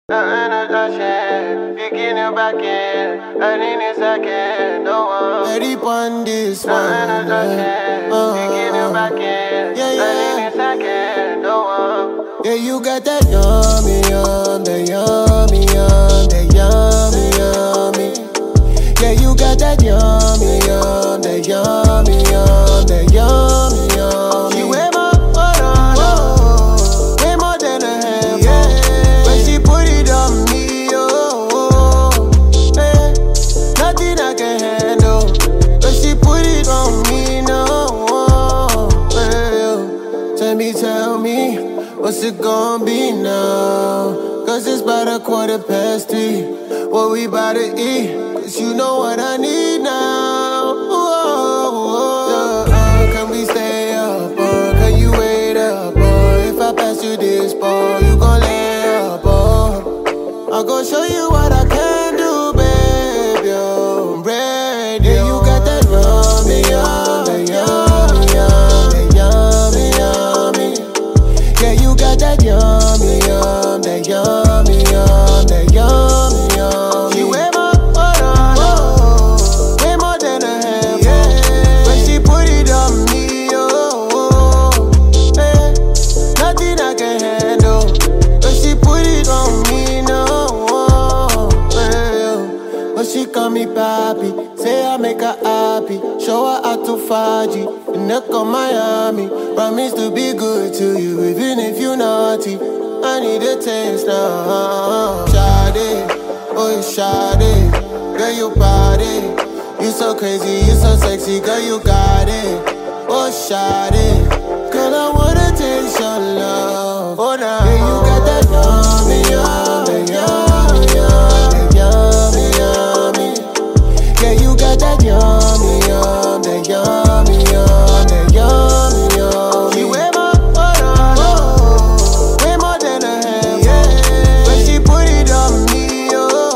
Picking it back in, I need a second, no one. Ready on this one. Picking it back in, Yeah, I yeah. need a second, no one. Yeah, you got that yummy, that yummy, that yummy, yummy. Yeah, you got that yummy, that yummy, that yummy, yummy. She way more, way more than a handful. Yeah. When she put it on me, hey, nothing I can handle. When she put it on me, no. Hey, tell me, what's it gonna be now? Cause it's about 3:15. What we about to eat? Cause you know what I need now. Can we stay up? Can you wait up? If I pass you this ball, you gon' lay up. I'll go show you what I can do, baby. I'm ready. Yeah, you got that yummy, that yummy, that yummy, yummy. Yeah, you got that yummy, that yummy, that yummy, yummy. She way more than a handful. Yeah. When she put it on me, hey, nothing I can handle. When she put it on me, no. Hey, when she call me papi, say I make her happy. Show her how to Faji, neck on Miami. Promise to be good to you, even if you naughty. I need a taste now. Shawty, oh Shawty, girl you body. You so crazy, you so sexy, girl you got it. Oh Shawty, girl I wanna taste your love. Oh now, yeah, you got that yummy, that yummy, that yummy, yummy. Yeah, you got that yummy, that yummy, that yummy, yummy. She way more than a handful. Yeah. When she put it on me,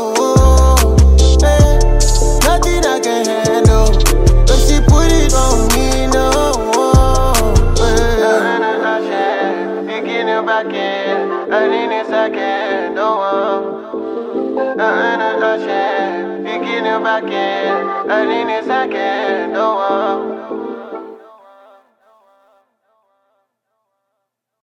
hey, nothing I can handle. When she put it on me, no. Picking it back in, I need a second, no one. Picking it back in, I need a second, no one.